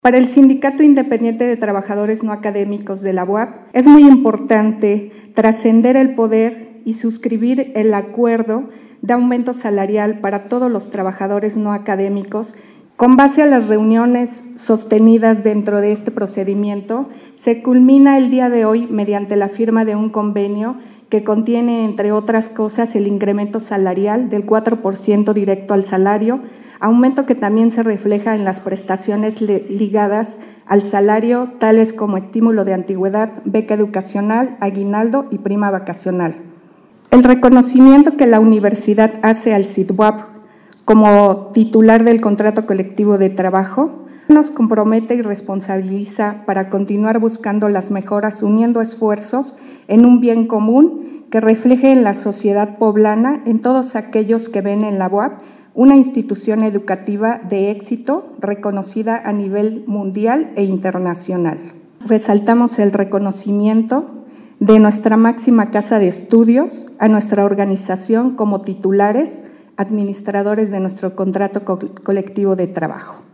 Para el Sindicato Independiente de Trabajadores No Académicos de la UAP, es muy importante trascender el poder y suscribir el acuerdo de aumento salarial para todos los trabajadores no académicos. Con base a las reuniones sostenidas dentro de este procedimiento, se culmina el día de hoy mediante la firma de un convenio que contiene, entre otras cosas, el incremento salarial del 4% directo al salario, aumento que también se refleja en las prestaciones ligadas al salario, tales como estímulo de antigüedad, beca educacional, aguinaldo y prima vacacional. El reconocimiento que la universidad hace al SIDUAP como titular del contrato colectivo de trabajo nos compromete y responsabiliza para continuar buscando las mejoras, uniendo esfuerzos en un bien común que refleje en la sociedad poblana, en todos aquellos que ven en la UAP una institución educativa de éxito reconocida a nivel mundial e internacional. Resaltamos el reconocimiento de nuestra máxima casa de estudios a nuestra organización como titulares, administradores de nuestro contrato colectivo de trabajo.